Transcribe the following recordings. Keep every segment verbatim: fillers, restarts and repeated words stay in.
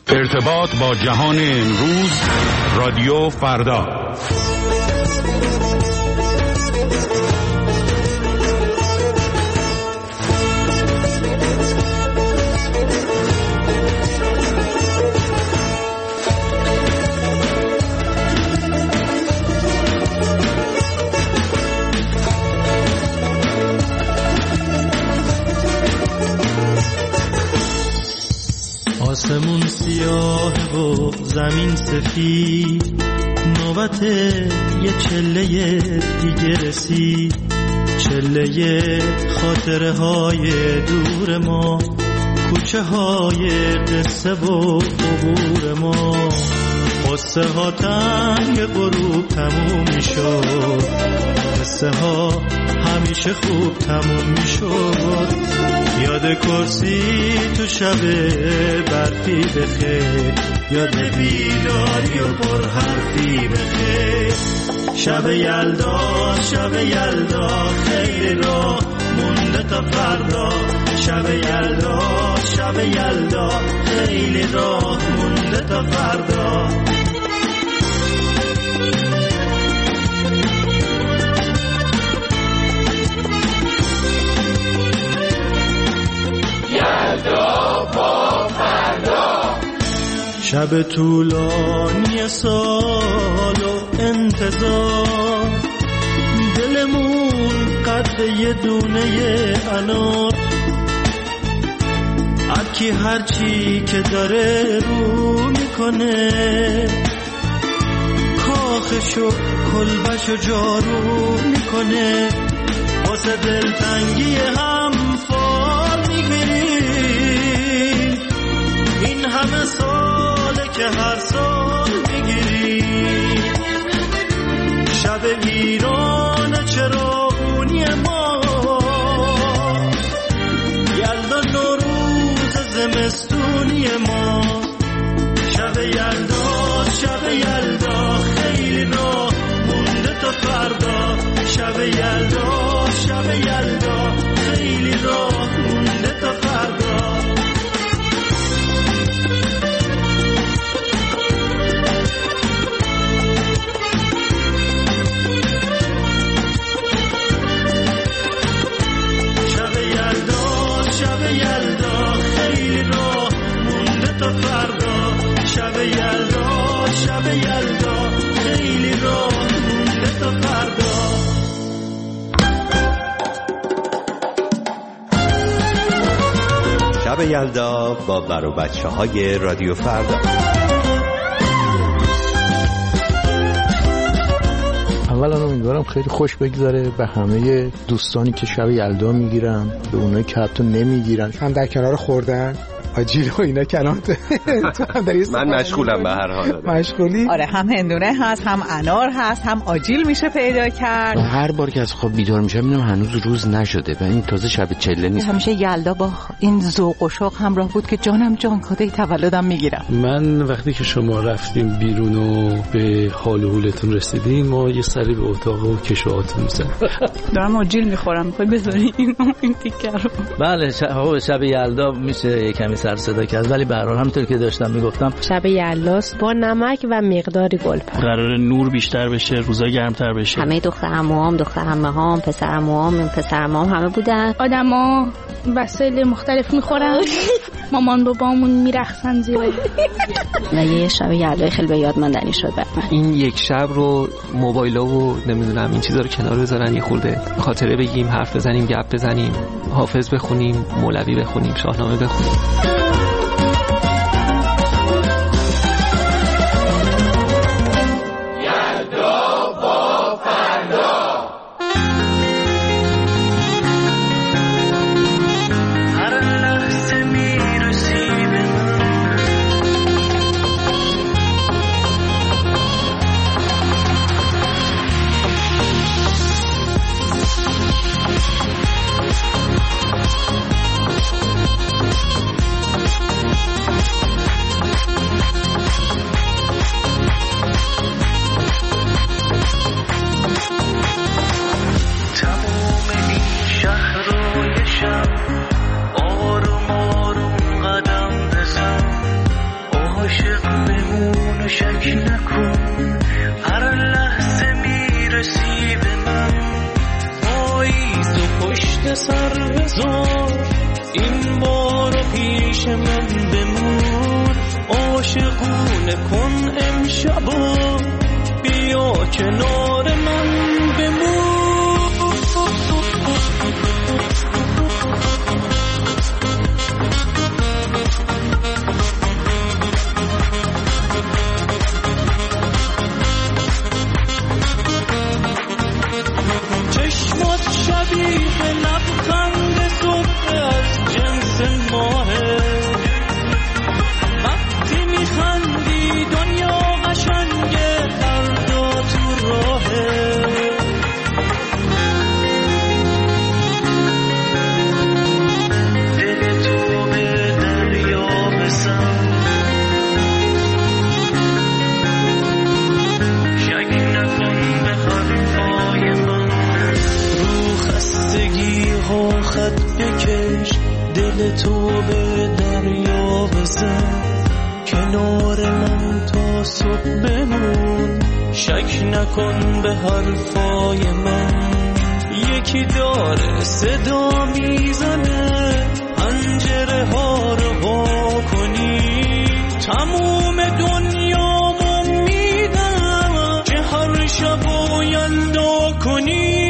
ارتباط با جهان امروز، رادیو فردا. آسمون سیاه و زمین سفید، نوبت یه چله دیگه رسید، چله خاطره های دور ما، کوچه های قصه و عبور ما. قصه ها تنگ غروب تموم می شد، قصه ها همیشه خوب تموم می شد. یاد کرسی تو شب برفی بخیر، یاد بیداری و پر حرفی بخیر. شب یلدا شب یلدا خیلی راه مونده تا فردا، شب یلدا شب یلدا خیلی راه مونده تا فردا. شب طولانی سال و انتظار، دلمون قد یه دونه انار. هرکی هرچی که داره رو میکنه، کاخشو کلبشو جارو میکنه. واسه دلتنگی هم فال میگیریم، این همه ساله که هر سال میگیریم. شب ویران چراغونی ما، یلدا نوروز زمستونی ما. شب یلدا شب یلدا خیلی راه مونده تا فردا، شب یلدا شب یلدا خیلی راه مونده تا فردا. شب یلدا شب یلدا خیلی راه مونده تا فردا. شب یلدا با بر و بچه های رادیو فردا. اولا امیدوارم خیلی خوش بگذره به همه دوستانی که شب یلدا میگیرن، به اونایی که حتی نمیگیرن، هم در کنار خوردن آجیل و اینا کلامت. من مشغولم به هر حال. مشغولی؟ آره، هم هندونه هست، هم انار هست، هم آجیل میشه پیدا کرد. هر بار که از خواب بیدار میشم میبینم هنوز روز نشده و این تازه شب چله نیست. همیشه یلدا با این ذوق و شوق همراه بود که جانم جان کده تولدم میگیرم. من وقتی که شما رفتیم بیرون و به حال و حولتون رسیدیم، ما یه سری به اتاق و کشوهاتون میزنیم. دارم آجیل میخورم، میخوای بذاری این تیکه رو؟ بله، شب شب یلدا میشه کمی سر صدا کرد، ولی به هر حال همونطور که داشتم میگفتم شب یلداست با نمک و مقداری گلپر. قرار نور بیشتر بشه، روزا گرمتر بشه. همه دختر عموام، دختر عمه‌هام، پسر عموام، پسر عموام همه بودن. آدما وسایل مختلف میخورن. مامان بابامون میرقصن زیرا. و یه شب یلدا خیلی به یاد ماندنی شد برام. این یک شب رو موبایلا و نمیدونم این چیزا رو کنار بذارن، یه خورده خاطره بگیم، حرف بزنیم، گپ بزنیم، حافظ بخونیم، مولوی بخونیم، شاهنامه بخونیم. عاشق بمون و شک نکن هر لحظه میرسی به من پاییز و پشت سر بذار این بارو پیش من بمون عاشقونه کن امشبا بیا کنار من بمون چشمات شبیه لبخند صبح از جنس ماهه وقتی میخندی دنیا قشنگه فردا تو راهه دل تو به دریا بزن شک نکن به حرفای من رو خستگی ها خط بکش دل تو به دریا بزن کنار من تا صبح بمون شک نکن به حرفای من یکی داره صدا میزنه پنجره ها رو وا کنی تموم دنیامو میدم که هر شب و یلدا کنی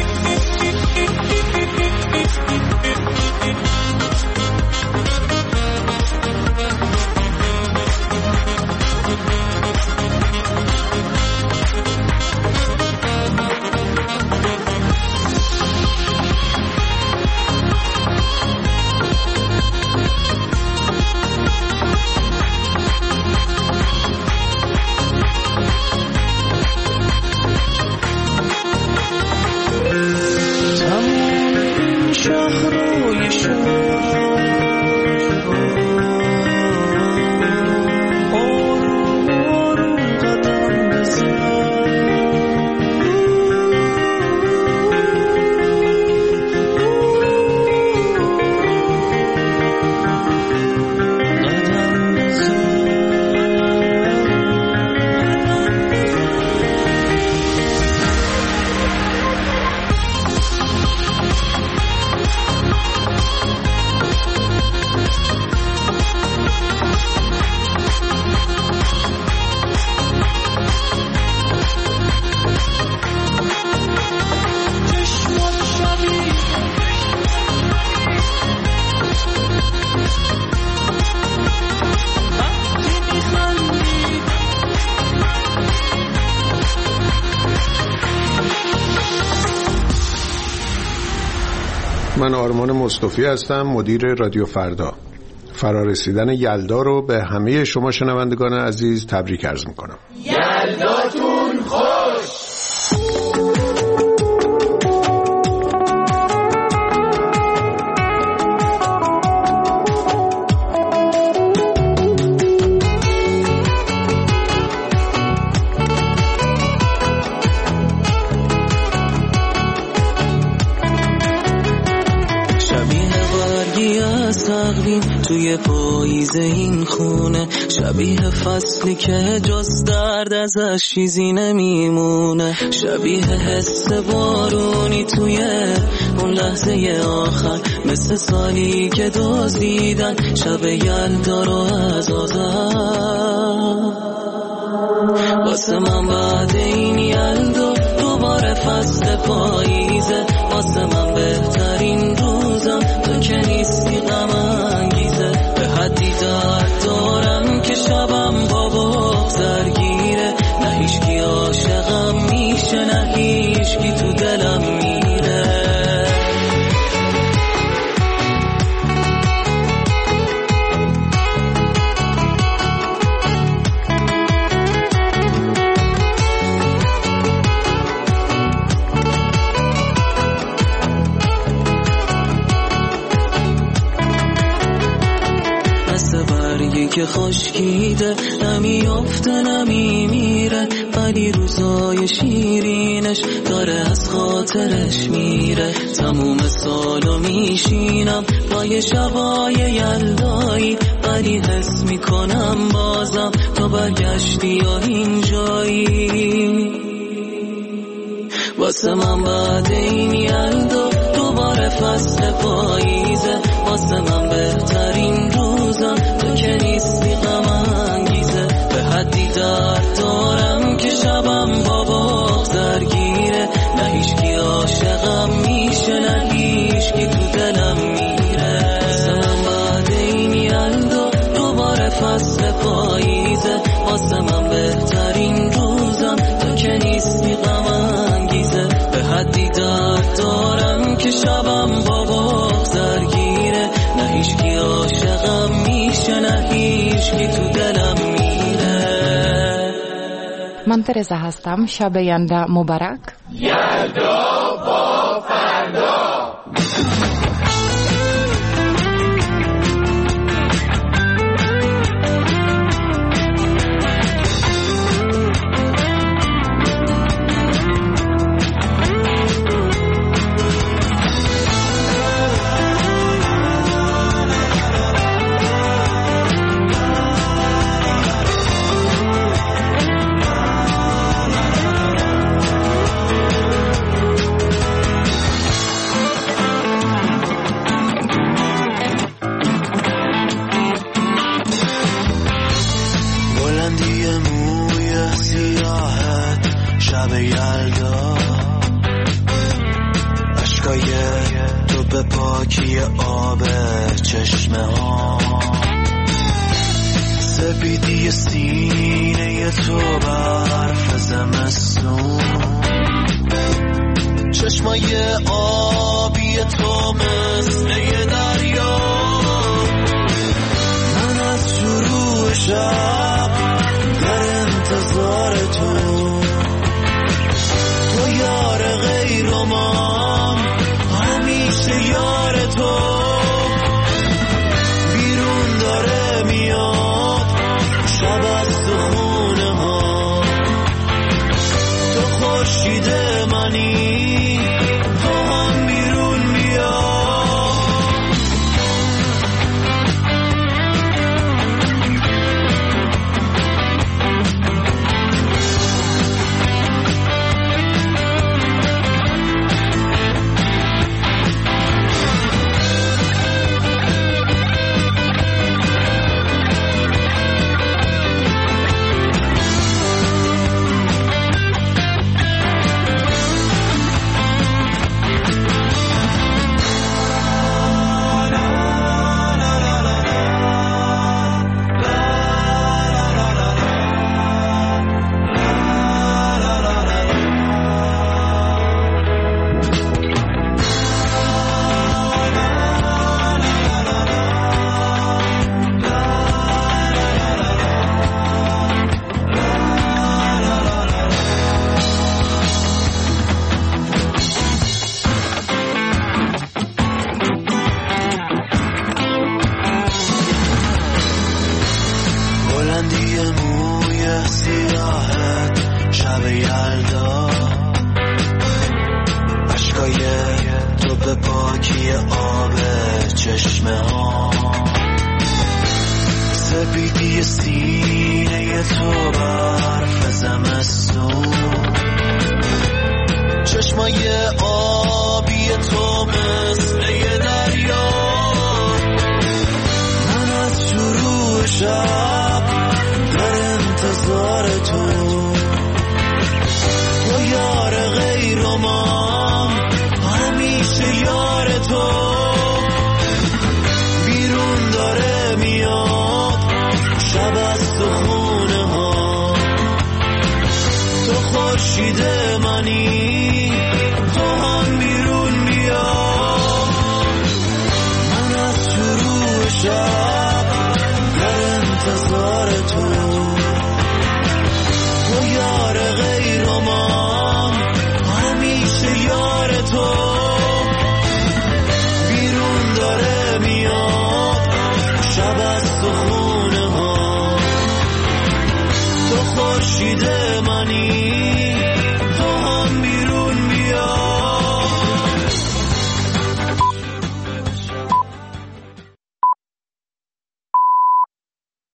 من آرمان مصطفی هستم، مدیر رادیو فردا. فرارسیدن یلدا رو به همه شما شنوندگان عزیز تبریک عرض میکنم. یلداتون خوش. توی پاییز این خونه شبیه فصلی که جز درد ازش چیزی نمیمونه شبیه حس بارونی توی اون لحظه آخر مثل سالی که دزدیدن شب یلدا رو از آذر واسه من بعد این یلدا دوباره فصل پاییزه واسه من بهترین روزم تو که نیستی غم انگیزه به حدی درد دارم که شبم با بغض درگیره نه هیچکی عاشقم میشه نه هیچکی تو دلم میره برگی که خشکیده، نمی افته نمی میره، ولی روزای شیرینش داره از خاطرش میره. تموم سالو میشینم با یه شبای یلدایی، ولی حس میکنم بازم تو برگشتی یا اینجایی. واسه من بعد این یلدا دوباره فصل پاییزه، واسه من بهترین روزم تو که نیستی غم انگیزه. به حدی درد دارم که شبم با بغض درگیره، نه هیچکی عاشقم میشه نه هیچکی تو دلم میره. واسه من بعد این یلدا دوباره فصل پاییزه، واسه من بهترین روزم تو که نیستی غم انگیزه. به حدی درد دارم که شبم با بغض درگیره، نه هیچکی عاشقم میشه نه هیچکی تو دلم میره. من ترزا هستم. شب یلدا مبارک. یلدا با فردا. پاکی آب چشمه ها، سپیدی سینه تو برف زمستون، چشمای آبی تو مثل یه دریا. من از شروع شب در انتظار تو، تو یار غیر و من همیشه یار تو. بیرون داره میاد شب از تو خونه ها، تو خورشید منی تو هم بیرون بیا. بیرون داره میاد شب از تو خون امید منی